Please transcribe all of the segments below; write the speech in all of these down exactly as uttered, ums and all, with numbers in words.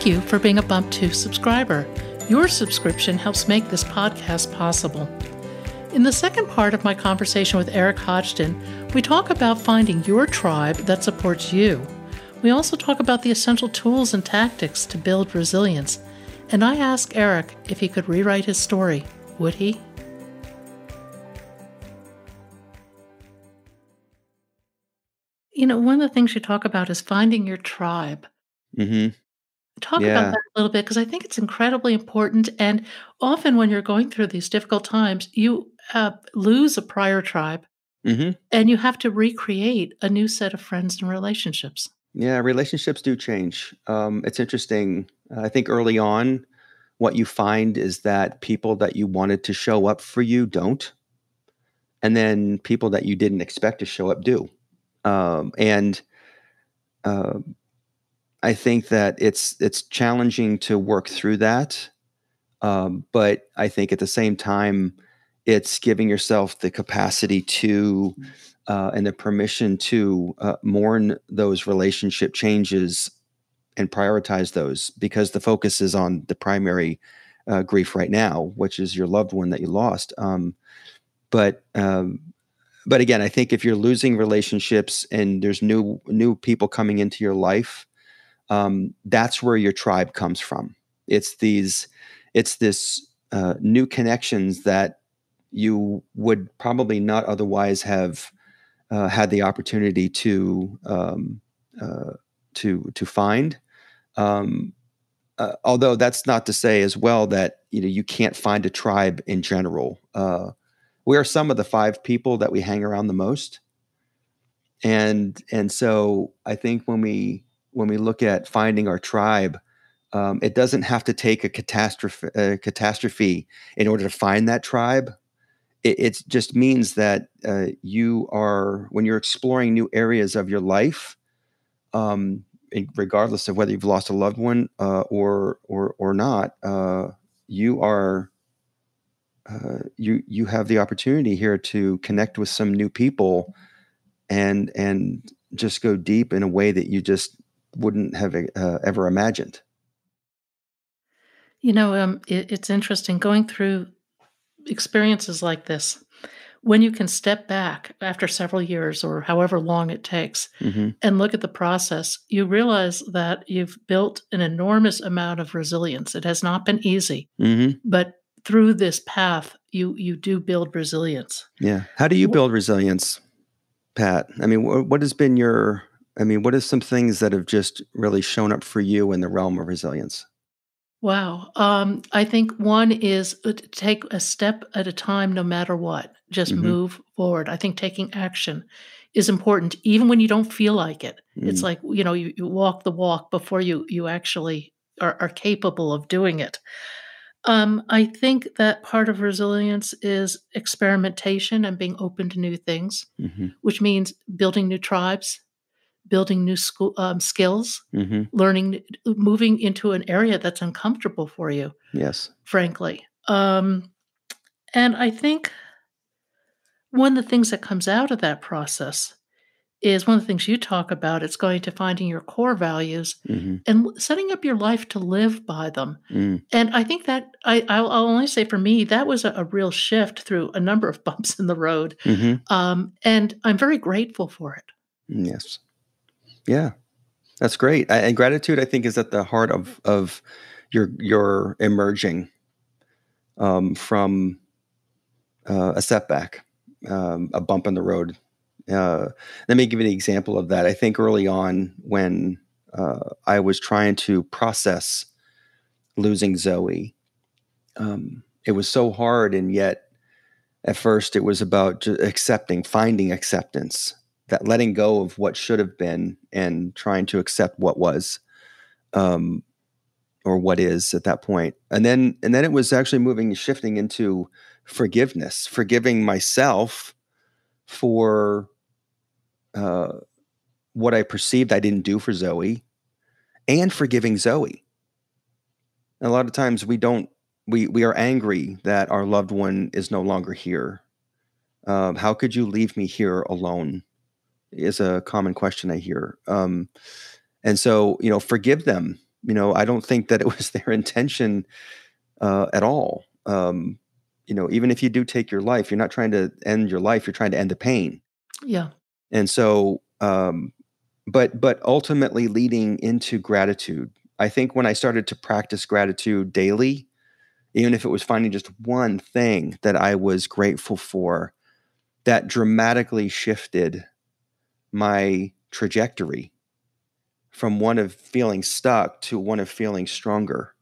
Thank you for being a Bump two subscriber. Your subscription helps make this podcast possible. In the second part of my conversation with Eric Hodgdon, we talk about finding your tribe that supports you. We also talk about the essential tools and tactics to build resilience. And I ask Eric if he could rewrite his story. Would he? You know, one of the things you talk about is finding your tribe. Mm-hmm. Talk about Yeah. that a little bit, because I think it's incredibly important. And often when you're going through these difficult times, you uh, lose a prior tribe Mm-hmm. and you have to recreate a new set of friends and relationships. Yeah. Relationships do change. Um, it's interesting. I think early on, what you find is that people that you wanted to show up for you don't. And then people that you didn't expect to show up do. Um, and uh, I think that it's it's challenging to work through that. Um, but I think at the same time, it's giving yourself the capacity to uh, and the permission to uh, mourn those relationship changes and prioritize those, because the focus is on the primary uh, grief right now, which is your loved one that you lost. Um, but um, but again, I think if you're losing relationships and there's new new people coming into your life, um, that's where your tribe comes from. It's these, it's this uh, new connections that you would probably not otherwise have uh, had the opportunity to um, uh, to to find. Um, uh, although that's not to say as well that you know you can't find a tribe in general. Uh, we are some of the five people that we hang around the most, and and so I think when we when we look at finding our tribe, um, it doesn't have to take a catastrophe a catastrophe in order to find that tribe. It, it just means that uh, you are, when you're exploring new areas of your life, um, regardless of whether you've lost a loved one uh, or or or not, uh, you are uh, you you have the opportunity here to connect with some new people and and just go deep in a way that you just wouldn't have uh, ever imagined. You know, um, it, it's interesting going through experiences like this. When you can step back after several years or however long it takes Mm-hmm. and look at the process, you realize that you've built an enormous amount of resilience. It has not been easy, Mm-hmm. but through this path, you you do build resilience. Yeah. How do you Wh- build resilience, Pat? I mean, wh- what has been your, I mean, what are some things that have just really shown up for you in the realm of resilience? Wow. Um, I think one is uh, to take a step at a time, no matter what. Just Mm-hmm. move forward. I think taking action is important, even when you don't feel like it. It's Mm. like, you know, you, you walk the walk before you you actually are, are capable of doing it. Um, I think that part of resilience is experimentation and being open to new things, Mm-hmm. which means building new tribes, building new school um, skills, Mm-hmm. learning, moving into an area that's uncomfortable for you, Yes. frankly. Um, and I think one of the things that comes out of that process is one of the things you talk about. It's going to finding your core values Mm-hmm. and l- setting up your life to live by them. Mm. And I think that I, I'll, I'll only say for me, that was a, a real shift through a number of bumps in the road. Mm-hmm. Um, and I'm very grateful for it. Yes. Yeah. That's great. I- And gratitude, I think, is at the heart of of your your emerging um, from uh, a setback, um, a bump in the road. Uh, Let me give you an example of that. I think early on, when uh, I was trying to process losing Zoe, um, it was so hard, and yet at first it was about ju- accepting, finding acceptance, that letting go of what should have been and trying to accept what was. Um, or what is at that point. And then and then it was actually moving shifting into forgiveness, forgiving myself for uh, what I perceived I didn't do for Zoe, and forgiving Zoe. And a lot of times we don't we we are angry that our loved one is no longer here. Um, how could you leave me here alone? Is a common question I hear. Um, and so, you know, forgive them. You know, I don't think that it was their intention uh, at all. Um, you know, even if you do take your life, you're not trying to end your life, you're trying to end the pain. Yeah. And so, um, but but ultimately leading into gratitude. I think when I started to practice gratitude daily, even if it was finding just one thing that I was grateful for, that dramatically shifted my trajectory from one of feeling stuck to one of feeling stronger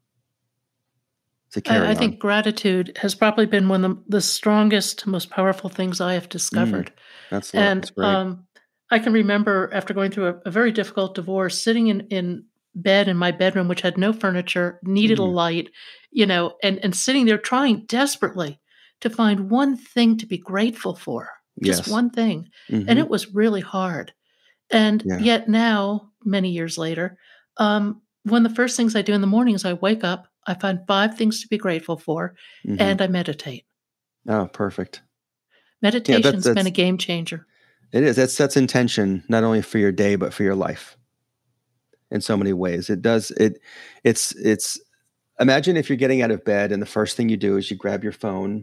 to I, I carry on. think gratitude has probably been one of the, the strongest, most powerful things I have Mm, discovered. that's lo- And that's great. um, I can remember after going through a, a very difficult divorce, sitting in, in bed in my bedroom, which had no furniture, needed a Mm, light, you know, and, and sitting there trying desperately to find one thing to be grateful for, just yes. one thing. And Hmm. it was really hard. And Yeah. yet now, many years later, um, one of the first things I do in the morning is I wake up, I find five things to be grateful for, Hmm. and I meditate. Oh, perfect. Yeah, that's Meditation's been a that's game changer. it is. That sets intention not only for your day but for your life in so many ways. It does it. It's it's. Imagine if you're getting out of bed and the first thing you do is you grab your phone.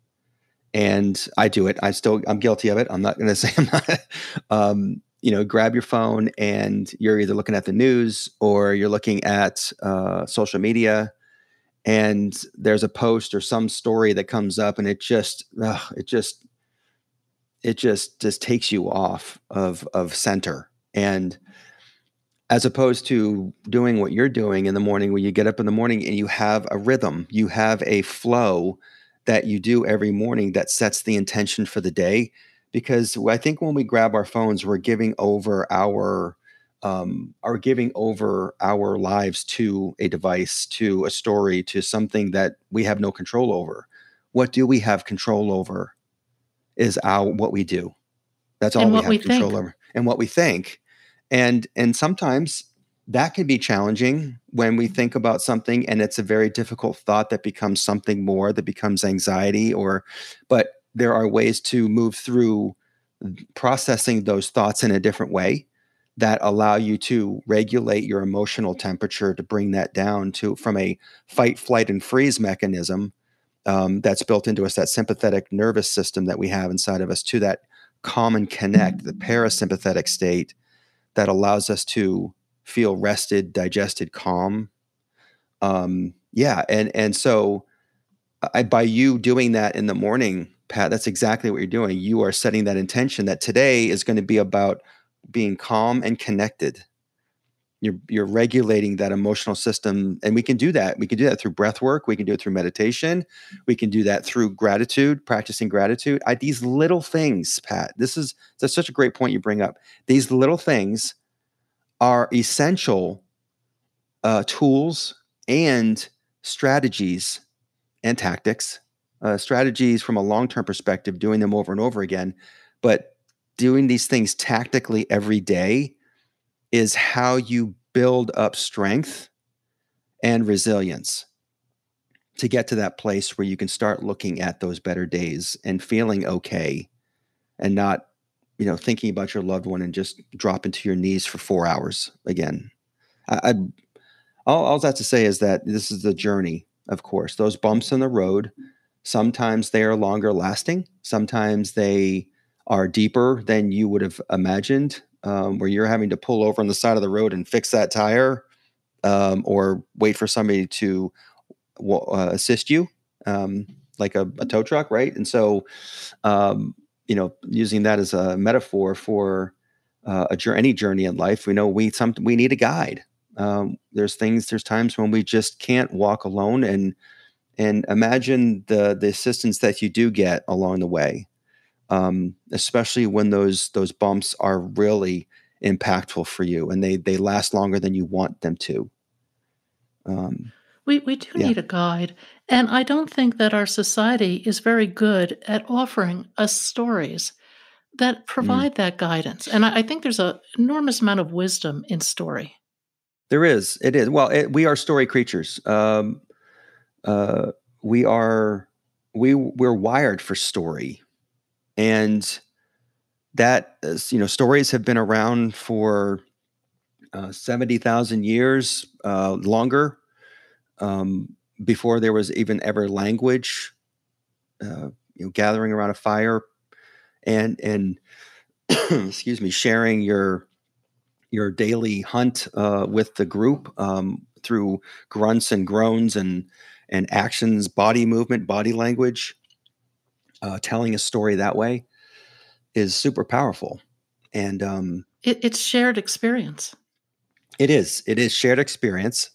And I do it. I still I'm guilty of it. I'm not going to say I'm not. Um, you know, grab your phone and you're either looking at the news or you're looking at uh, social media, and there's a post or some story that comes up, and it just ugh, it just it just just takes you off of of center. And as opposed to doing what you're doing in the morning, when you get up in the morning and you have a rhythm, you have a flow that you do every morning that sets the intention for the day. Because I think when we grab our phones, we're giving over our um, are giving over our lives to a device, to a story, to something that we have no control over. What do we have control over is our what we do. That's all And we what we have control think. over, and what we think. And and sometimes that can be challenging when we think about something and it's a very difficult thought that becomes something more, that becomes anxiety, or but there are ways to move through processing those thoughts in a different way that allow you to regulate your emotional temperature, to bring that down to from a fight, flight, and freeze mechanism um, that's built into us, that sympathetic nervous system that we have inside of us, to that calm and connect, the parasympathetic state that allows us to feel rested, digested, calm. Um, yeah, and and so I, by you doing that in the morning, Pat, that's exactly what you're doing. You are setting that intention that today is going to be about being calm and connected. You're you're regulating that emotional system, and we can do that. We can do that through breath work. We can do it through meditation. We can do that through gratitude, practicing gratitude. I, these little things, Pat. This is that's such a great point you bring up. These little things are essential uh, tools and strategies and tactics. Uh, strategies from a long term perspective, doing them over and over again, but doing these things tactically every day is how you build up strength and resilience to get to that place where you can start looking at those better days and feeling okay and not, you know, thinking about your loved one and just drop into your knees for four hours again. I, I all, all that's to say is that this is the journey, of course. Those bumps in the road, sometimes they are longer lasting, sometimes they are deeper than you would have imagined, um, where you're having to pull over on the side of the road and fix that tire, um, or wait for somebody to uh, assist you, um, like a, a tow truck, right? And so, um, you know, using that as a metaphor for uh, a journey, any journey in life, we know we some we need a guide. Um, there's things, there's times when we just can't walk alone, and and imagine the the assistance that you do get along the way, um, especially when those those bumps are really impactful for you and they they last longer than you want them to. Um, We, we do yeah. need a guide. And I don't think that our society is very good at offering us stories that Mm. provide that guidance. And I, I think there's an enormous amount of wisdom in story. There is. It is. Well, it, we are story creatures. Um, uh, we are. We we're wired for story, and that is, you know, stories have been around for uh, seventy thousand years. uh, longer, um, before there was even ever language, uh, you know, gathering around a fire and, and excuse me, sharing your your daily hunt uh, with the group um, through grunts and groans and and actions, body movement, body language, uh, telling a story that way is super powerful. And um, It, it's shared experience. it is. It is shared experience.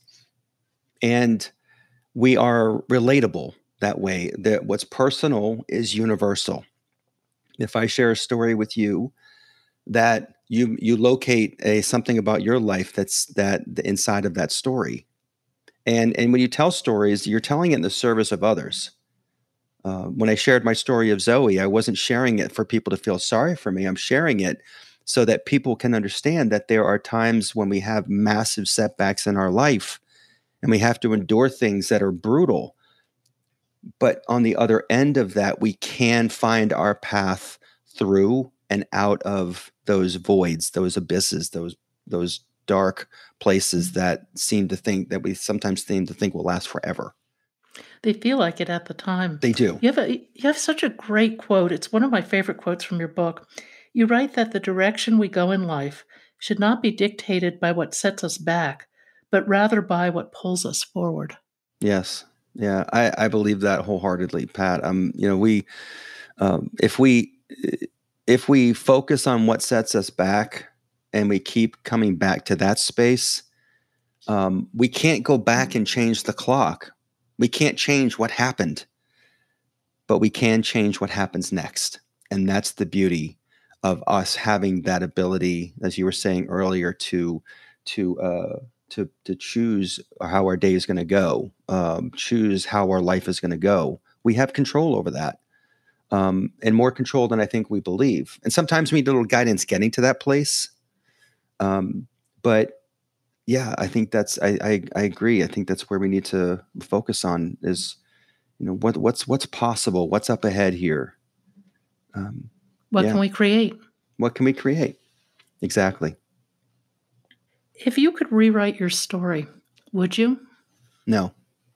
And we are relatable that way. That what's personal is universal. If I share a story with you, that you you locate a something about your life that's that the inside of that story. And and when you tell stories, you're telling it in the service of others. Uh, when I shared my story of Zoe, I wasn't sharing it for people to feel sorry for me. I'm sharing it so that people can understand that there are times when we have massive setbacks in our life and we have to endure things that are brutal. But on the other end of that, we can find our path through and out of those voids, those abysses, those those dark places that seem to think that we sometimes seem to think will last forever. They feel like it at the time. They do. You have a you have such a great quote. It's one of my favorite quotes from your book. You write that the direction we go in life should not be dictated by what sets us back, but rather by what pulls us forward. Yes. Yeah, I, I believe that wholeheartedly, Pat. Um, you know, we um, if we if we focus on what sets us back and we keep coming back to that space, um, we can't go back and change the clock. We can't change what happened, but we can change what happens next. And that's the beauty of us having that ability, as you were saying earlier, to to uh, to to choose how our day is going to go, um, choose how our life is going to go. We have control over that, um, and more control than I think we believe. And sometimes we need a little guidance getting to that place. Um, but yeah, I think that's I, I I agree. I think that's where we need to focus on is, you know, what what's what's possible, what's up ahead here. Um, What yeah. can we create? What can we create? Exactly. If you could rewrite your story, would you? No.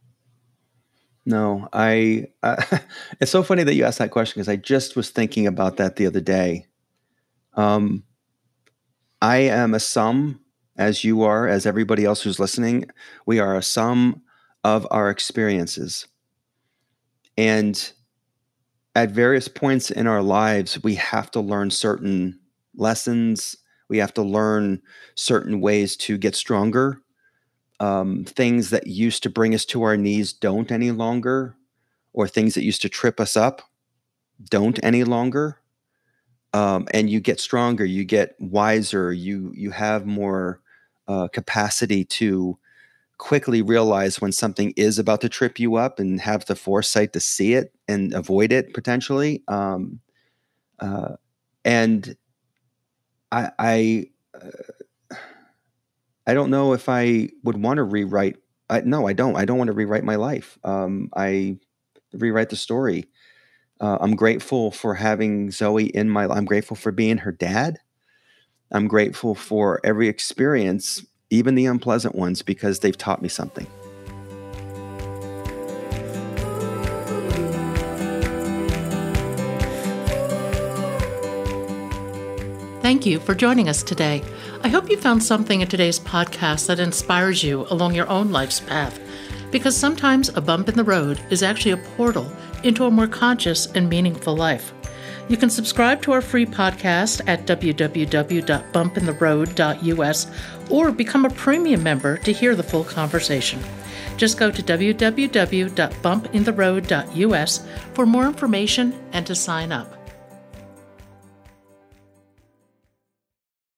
No, I, I it's so funny that you asked that question because I just was thinking about that the other day. Um, I am a sum, as you are, as everybody else who's listening. We are a sum of our experiences. And at various points in our lives, we have to learn certain lessons. We have to learn certain ways to get stronger. Um, things that used to bring us to our knees don't any longer, or things that used to trip us up don't any longer. Um, and you get stronger, you get wiser, you you have more uh, capacity to quickly realize when something is about to trip you up and have the foresight to see it and avoid it potentially. Um, uh, and I, I, uh, I don't know if I would want to rewrite. I, no, I don't. I don't want to rewrite my life. Um, I rewrite the story. Uh, I'm grateful for having Zoe in my life. I'm grateful for being her dad. I'm grateful for every experience, even the unpleasant ones, because they've taught me something. Thank you for joining us today. I hope you found something in today's podcast that inspires you along your own life's path, because sometimes a bump in the road is actually a portal into a more conscious and meaningful life. You can subscribe to our free podcast at w w w dot bump in the road dot u s or become a premium member to hear the full conversation. Just go to w w w dot bump in the road dot u s for more information and to sign up.